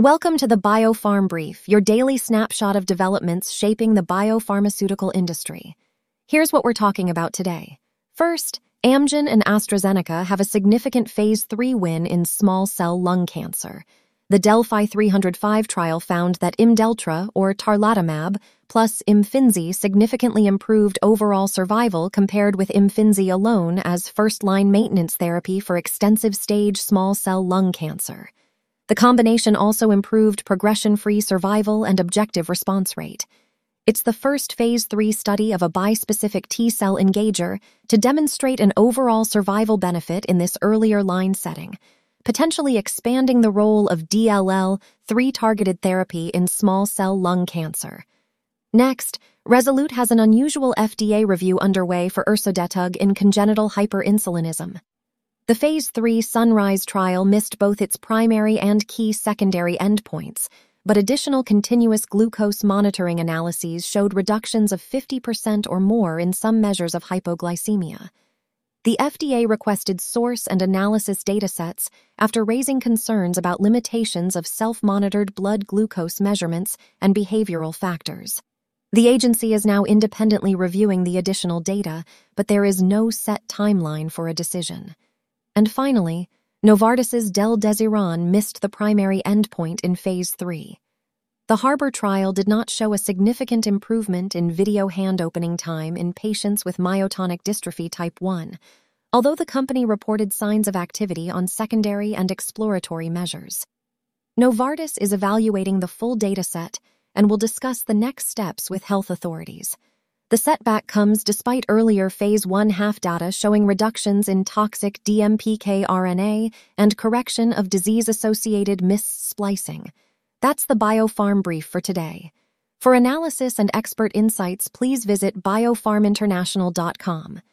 Welcome to the BioPharm Brief, your daily snapshot of developments shaping the biopharmaceutical industry. Here's what we're talking about today. First, Amgen and AstraZeneca have a significant Phase 3 win in small cell lung cancer. The Delphi 305 trial found that Imdeltra, or tarlatamab, plus Imfinzi significantly improved overall survival compared with Imfinzi alone as first-line maintenance therapy for extensive-stage small cell lung cancer. The combination also improved progression-free survival and objective response rate. It's the first Phase 3 study of a bispecific T-cell engager to demonstrate an overall survival benefit in this earlier line setting, potentially expanding the role of DLL3 targeted therapy in small cell lung cancer. Next, Resolute has an unusual FDA review underway for ersodetug in congenital hyperinsulinism. The Phase 3 Sunrise trial missed both its primary and key secondary endpoints, but additional continuous glucose monitoring analyses showed reductions of 50% or more in some measures of hypoglycemia. The FDA requested source and analysis datasets after raising concerns about limitations of self-monitored blood glucose measurements and behavioral factors. The agency is now independently reviewing the additional data, but there is no set timeline for a decision. And finally, Novartis's Del-desiran missed the primary endpoint in Phase 3. The Harbor trial did not show a significant improvement in video hand opening time in patients with myotonic dystrophy type 1, although the company reported signs of activity on secondary and exploratory measures. Novartis is evaluating the full dataset and will discuss the next steps with health authorities. The setback comes despite earlier Phase 1 half data showing reductions in toxic DMPK RNA and correction of disease-associated missplicing. That's the BioPharm Brief for today. For analysis and expert insights, please visit biopharminternational.com.